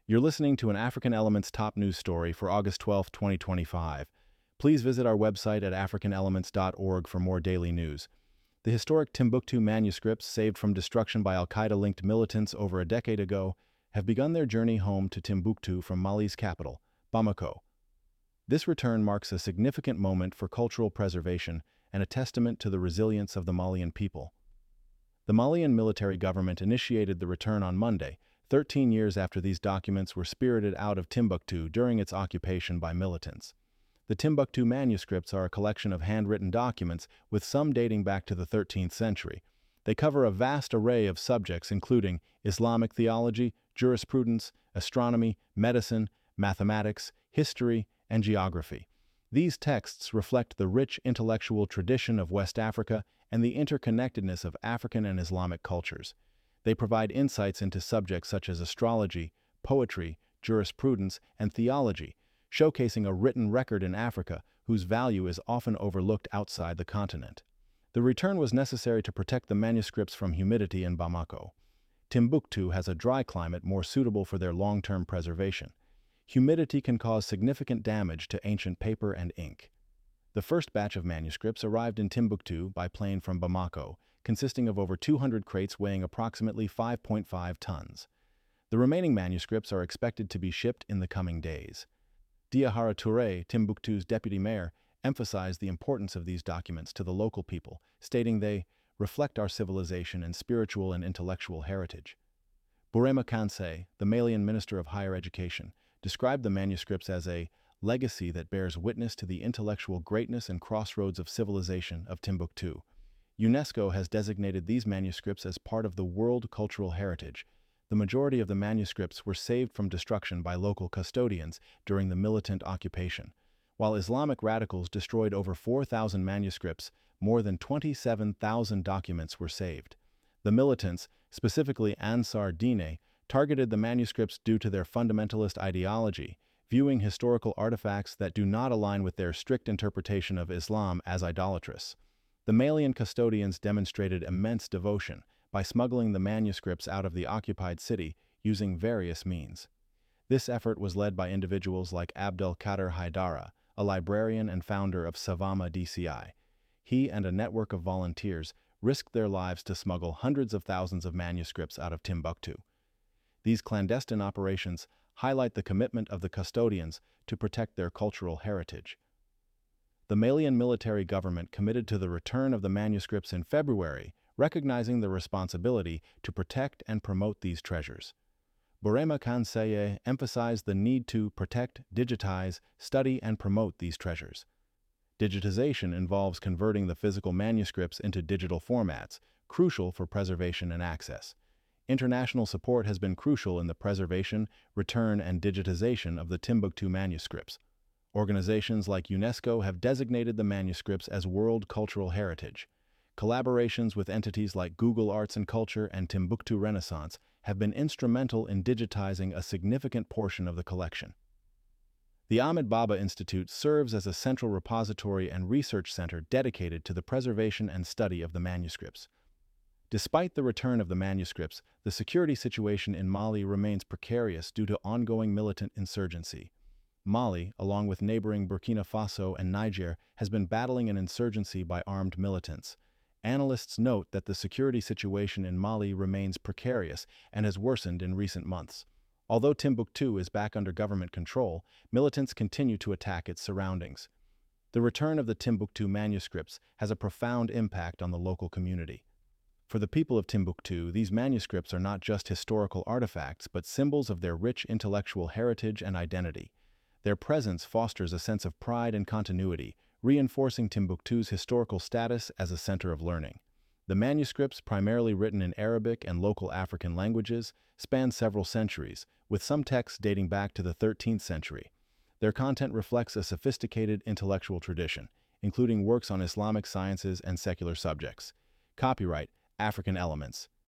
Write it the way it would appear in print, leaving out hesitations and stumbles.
You're listening to an African Elements top news story for August 12, 2025. Please visit our website at africanelements.org for more daily news. The historic Timbuktu manuscripts, saved from destruction by al-Qaeda-linked militants over a decade ago, have begun their journey home to Timbuktu from Mali's capital, Bamako. This return marks a significant moment for cultural preservation and a testament to the resilience of the Malian people. The Malian military government initiated the return on Monday, 13 years after these documents were spirited out of Timbuktu during its occupation by militants. The Timbuktu manuscripts are a collection of handwritten documents, with some dating back to the 13th century. They cover a vast array of subjects including Islamic theology, jurisprudence, astronomy, medicine, mathematics, history, and geography. These texts reflect the rich intellectual tradition of West Africa and the interconnectedness of African and Islamic cultures. They provide insights into subjects such as astrology, poetry, jurisprudence, and theology, showcasing a written record in Africa whose value is often overlooked outside the continent. The return was necessary to protect the manuscripts from humidity in Bamako. Timbuktu has a dry climate more suitable for their long-term preservation. Humidity can cause significant damage to ancient paper and ink. The first batch of manuscripts arrived in Timbuktu by plane from Bamako, consisting of over 200 crates weighing approximately 5.5 tons. The remaining manuscripts are expected to be shipped in the coming days. Diahara Touré, Timbuktu's deputy mayor, emphasized the importance of these documents to the local people, stating they reflect our civilization and spiritual and intellectual heritage. Burema Kansé, the Malian Minister of Higher Education, described the manuscripts as a legacy that bears witness to the intellectual greatness and crossroads of civilization of Timbuktu. UNESCO has designated these manuscripts as part of the World Cultural Heritage. The majority of the manuscripts were saved from destruction by local custodians during the militant occupation. While Islamic radicals destroyed over 4,000 manuscripts, more than 27,000 documents were saved. The militants, specifically Ansar Dine, targeted the manuscripts due to their fundamentalist ideology, viewing historical artifacts that do not align with their strict interpretation of Islam as idolatrous. The Malian custodians demonstrated immense devotion by smuggling the manuscripts out of the occupied city using various means. This effort was led by individuals like Abdel Kader Haidara, a librarian and founder of Savama DCI. He and a network of volunteers risked their lives to smuggle hundreds of thousands of manuscripts out of Timbuktu. These clandestine operations highlight the commitment of the custodians to protect their cultural heritage. The Malian military government committed to the return of the manuscripts in February, recognizing the responsibility to protect and promote these treasures. Burema Kansé emphasized the need to protect, digitize, study, and promote these treasures. Digitization involves converting the physical manuscripts into digital formats, crucial for preservation and access. International support has been crucial in the preservation, return, and digitization of the Timbuktu manuscripts. Organizations like UNESCO have designated the manuscripts as World Cultural Heritage. Collaborations with entities like Google Arts and Culture and Timbuktu Renaissance have been instrumental in digitizing a significant portion of the collection. The Ahmed Baba Institute serves as a central repository and research center dedicated to the preservation and study of the manuscripts. Despite the return of the manuscripts, the security situation in Mali remains precarious due to ongoing militant insurgency. Mali, along with neighboring Burkina Faso and Niger, has been battling an insurgency by armed militants. Analysts note that the security situation in Mali remains precarious and has worsened in recent months. Although Timbuktu is back under government control, militants continue to attack its surroundings. The return of the Timbuktu manuscripts has a profound impact on the local community. For the people of Timbuktu, these manuscripts are not just historical artifacts, but symbols of their rich intellectual heritage and identity. Their presence fosters a sense of pride and continuity, reinforcing Timbuktu's historical status as a center of learning. The manuscripts, primarily written in Arabic and local African languages, span several centuries, with some texts dating back to the 13th century. Their content reflects a sophisticated intellectual tradition, including works on Islamic sciences and secular subjects. Copyright African Elements.